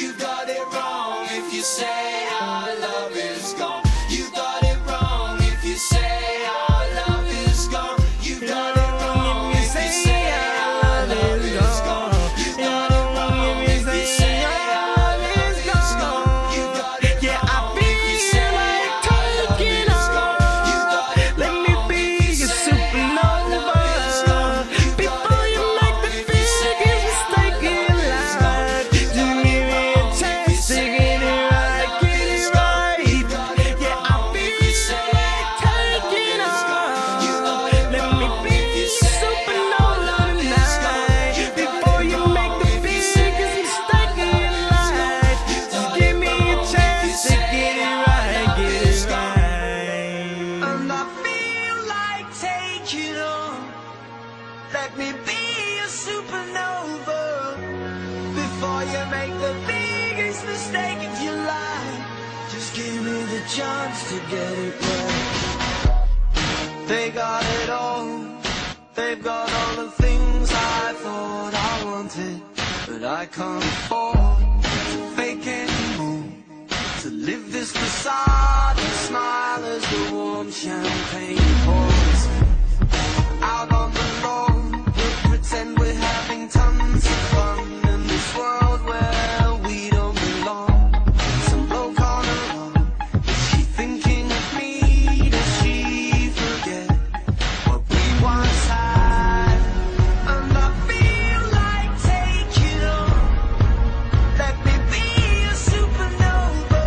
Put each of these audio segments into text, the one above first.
You got it wrong if you say our love is gone. You got it wrong if you say our love is gone. You got it wrong if you say our love is gone. You got it wrong if you say our love is gone. You got it wrong if you say our love is gone. You got it wrong if you say our love is gone. Before you make the biggest mistake in your life, just give me a chance to get it right, get it right. Yeah, I feel like taking off. Let me be a supernova tonight. Before you make the biggest mistake in your life, just give me a chance to get it right, get it right. And I feel like taking on. Let me be a supernova before you make the biggest mistake of your life. Just give me the chance to get it right. They got it all. They've got all the things I thought I wanted, but I can't afford to fake anymore. To live this facade and smile as the warm champagne pours. Out on the lawn, we'll pretend we're having tons of fun in this world where we don't belong. Some bloke on her own, is she thinking of me? Does she forget what we once had? And I feel like taking on. Let me be a supernova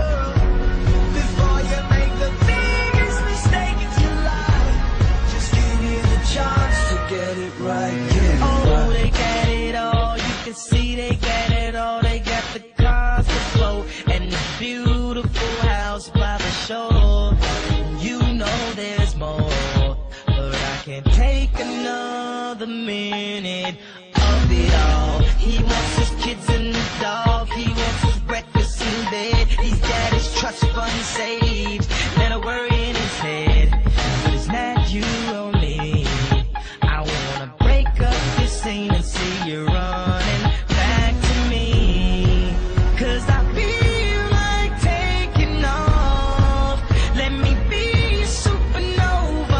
before you make the biggest mistake of your life. Just give me the chance to get it right. Get it Oh, right. they got it all. You can see they got it all. They got the cars, the flow, and the beautiful house by the shore. You know there's more, but I can't take another minute of it all. He wants his kids and the dog. He wants his breakfast in bed. He's got his trust fund saved, and a worry in his head. But it's not you or me. I wanna break up this scene and see you running back to me. 'Cause I feel like taking off. Let me be a supernova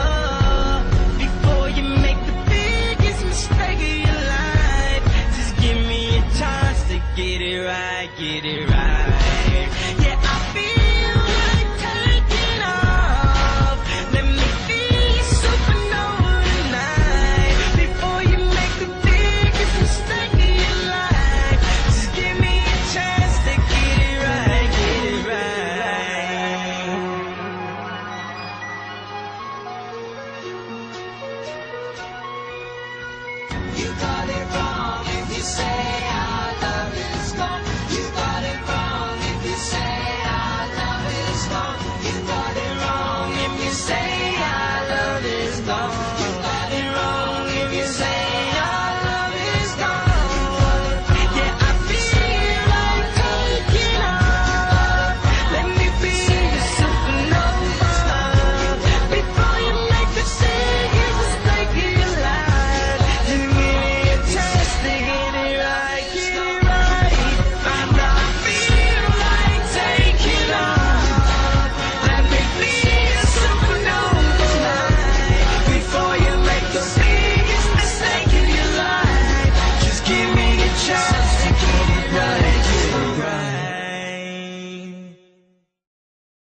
before you make the biggest mistake of your life. Just give me a chance to get it right, get it right. Yeah,